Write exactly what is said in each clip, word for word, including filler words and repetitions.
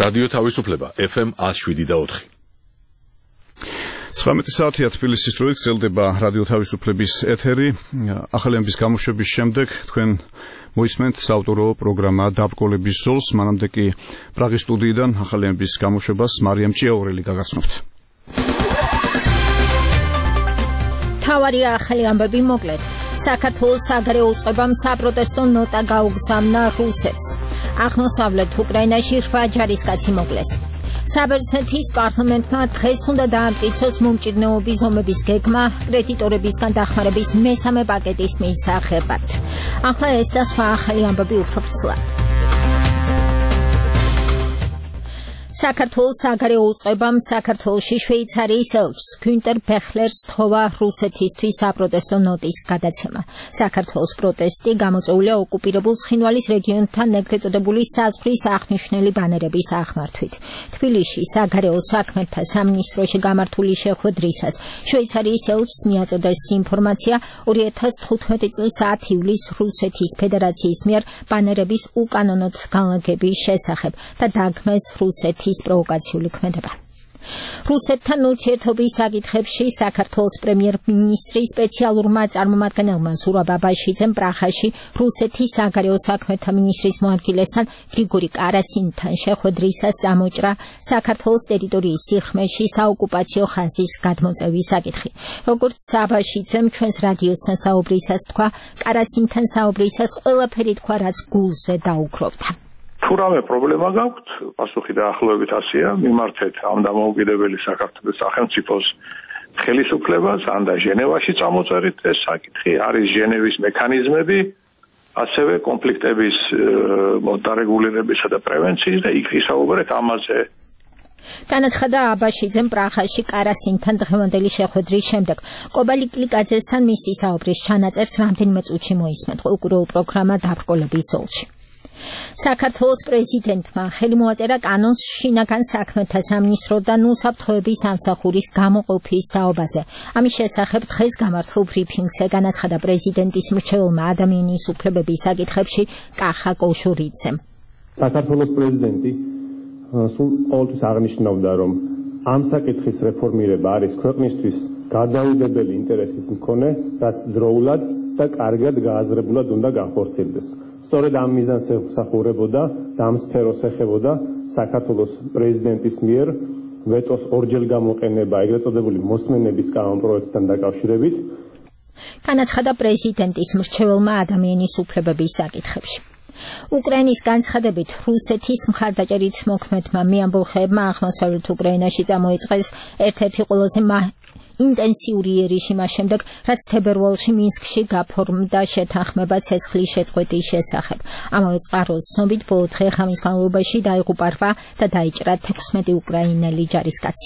რადიო თავისუფლება F M one oh seven და four. ცხრამეტი საათია თბილისის დროით გრძელდება რადიო თავისუფლების ეთერი. ახალი ამბის გამოშვების შემდეგ თქვენ მოისმენთ საავტორო პროგრამა დაბრკოლების ზოლს. მანამდე კი პრაღის სტუდიიდან ახალი ამბის გამოშვებას მარიამ ჭიაურელი გაგაცნობთ. თავარი ახალი ამბები მოკლედ. საქართველოს საგარეო უწყებამ საპროტესტო ნოტა გაუგზავნა რუსეთს. აღმოსავლეთ უკრაინაში რვა ჯარისკაცი მოკლეს. საბერძნეთის პარლამენტმა დღეს უნდა დაამტკიცოს მომჭირნეობის ზომების გეგმა კრედიტორებისგან დახმარების მესამე პაკეტის მისაღებად. ახლა ეს და სხვა ახალი ამბები უფრო ვრცლად. საქართველოს საგარეო უწყებამ საქართველოში შვეიცარიის ელჩს გუნტერ ბეხლერს თხოვა რუსეთისთვის საპროტესტო ნოტის გადაცემა. საქართველოს პროტესტი გამოწვეულია ოკუპირებულ ცხინვალის რეგიონთან ეგრეთ წოდებული საზღვრის აღნიშნული ბანერების აღმართვით. თბილისში საგარეო საქმეთა სამინისტროში გამართული შეხვედრისას შვეიცარიის ელჩს მიაწოდეს ინფორმაცია ორი ათას თხუთმეტი წლის ათი ივლისს რუსეთის ფედერაციის მიერ ბანერების უკანონოდ განლაგების შესახებ და დაგმეს რუსეთის პროვოკაციული ქმედება. რუსეთთან ურთიერთობის საკითხებში საქართველოს პრემიერ-მინისტრის სპეციალურმა წარმომადგენელმა ზურაბ აბაშიძემ პრაღაში რუსეთის საგარეო საქმეთა მინისტრის მოადგილესთან გრიგორი კარასინთან შეხვედრისას წამოჭრა საქართველოს ტერიტორიის სიღრმეში საოკუპაციო ხაზის გადმოწევის საკითხი. როგორც აბაშიძემ ჩვენს რადიოსთან საუბრისას თქვა, კარასინთან საუბრისას ყველაფერი თქვა, რაც გულზე დაუქროვდა. თუ რამე პრობლემა გაქვთ, პასუხი დაახლოებით ასეა, მიმართეთ ამ დამოუკიდებელი საქართველოს სახელმწიფოს ხელისუფლებას, ან და ჟენევაში წამოწერით ეს საკითხი, არის ჟენევის მექანიზმები, ასევე კონფლიქტების დარეგულირებისა და პრევენციის და იქ ისაუბრეთ ამაზე. განაცხადა აბაშიძემ პრაღაში კარასინთან დღევანდელი შეხვედრის შემდეგ. კობალი კლიკაძესთან მისი საუბრის ჩანაწერს რამდენიმე წუთში მოისმენთ ყოველკვირეულ პროგრამა დაბრკოლების ზოლში. საქართველოს პრეზიდენტმა ხელი მოაწერა კანონს შინაგან საქმეთა სამინისტროდან უსაფრთხოების სამსახურის გამოყოფის საუბაზე. ამის შესახებ დღეს გამართულ ბრიფინგზე განაცხადა პრეზიდენტის მრჩეველმა ადამიანის უფლებების საკითხებში კახა კოშურიძემ. საქართველოს პრეზიდენტი სულ ყოველთვის აღნიშნავდა, რომ ამ საკითხის რეფორმირება არის ქვეყნისთვის გადაუდებელი ინტერესის მქონე, რაც დროულად და კარგად გააზრებულად უნდა განხორციელდეს. სწორედ ამ მიზანს ემსახურებოდა და ამ სფეროს ეხებოდა საქართველოს პრეზიდენტის მიერ ვეტოს ორჯერ გამოყენება ეგრეთ წოდებული მოსმენების კანონპროექტთან დაკავშირებით. განაცხადა პრეზიდენტის მრჩეველმა ადამიანის უფლებების საკითხებში. უკრაინის განცხადებით რუსეთის მხარდაჭერით მოქმედმა მეამბოხეებმა აღმოსავლეთ უკრაინაში წამოიწყეს ერთ-ერთი ყველაზე ინტენსიური იერიში მას შემდეგ, რაც თებერვალში მინსკში გაფორმდა შეთანხმება ცეცხლის შეწყვეტის შესახებ. ამავე წყაროს ცნობით ბოლო დღე ღამის განმავლობაში დაიღუპა რვა და დაიჭრა თექვსმეტი უკრაინელი ჯარისკაცი.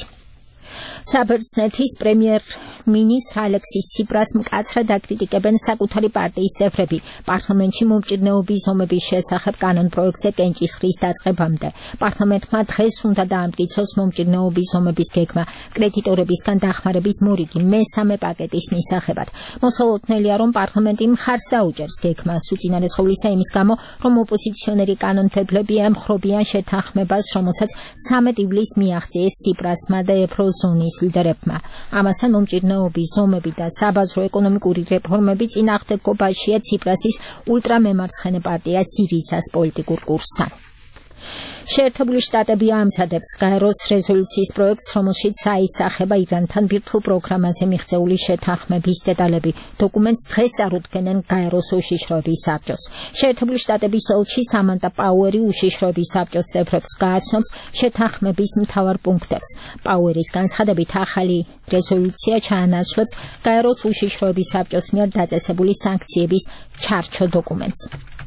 საბერძნეთის პრემიერ-მინისტრ ალექსის ციპრას მკაცრად აკრიტიკებენ საკუთარი პარტიის წევრები პარლამენტში მომჭირნეობის ზომების შესახებ კანონპროექტზე კენჭისყრის დაწყებამდე. პარლამენტმა დღეს უნდა დაამტკიცოს მომჭირნეობის ზომების გეგმა კრედიტორებისგან დახმარების მორიგი მესამე პაკეტის მისაღებად. მოსალოდნელია, რომ პარლამენტი მხარს დაუჭერს გეგმას უწინარესხოვლისა იმის გამო, რომ ოპოზიციონერი კანონმდებლები ემხრობიან შეთანხმებას, რომელსაც ცამეტი ივლისს მიაღწიეს ციპრასმა და ევროზონის ლიდერებმა. ამასთან მომჭირნეობის ზომები და საბაზრო ეკონომიკური რეფორმები წინააღმდეგობაშია ციპრასის ულტრამემარცხენე პარტია სირიზას პოლიტიკურ კურსთან. შეერთებული შტატები ამზადებს გაეროს რეზოლუციის პროექტს, რომელშიც აისახება ირანთან ბირთვულ პროგრამაზე მიღწეული შეთანხმების დეტალები. დოკუმენტს დღეს წარუდგენენ გაეროს უშიშროების საბჭოს. შეერთებული შტატების ელჩი სამანტა პაუერი უშიშროების საბჭოს წევრებს გააცნობს შეთანხმების მთავარ პუნქტებს. პაუერის განცხადებით ახალი რეზოლუცია ჩაანაცვლებს გაეროს უშიშროების საბჭოს მიერ დაწესებული სანქციების ჩარჩო დოკუმენტს.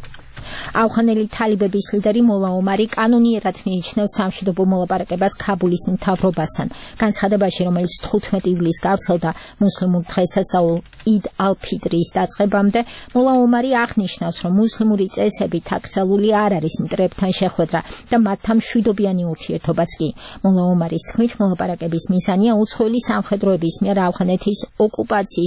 ავღანელი თალიბების ლიდერი მოლა ომარი კანონიერად მიიჩნევს სამშვიდობო მოლაპარაკებას ქაბულის მთავრობასთან. განცხადებაში, რომელიც თხუთმეტი ივლისს გავრცელდა მუსლიმურ დღესასწაულ იდ ალ-ფიტრის დაწყებამდე, მოლა ომარი აღნიშნავს, რომ მუსლიმური წესებით აკრძალული არ არის მტრებთან შეხვედრა და მათთან მშვიდობიანი ურთიერთობაც კი. მოლა ომარის თქმით, მოლაპარაკების მიზანია უცხოელი სამხედროების მიერ ავღანეთის ოკუპაციის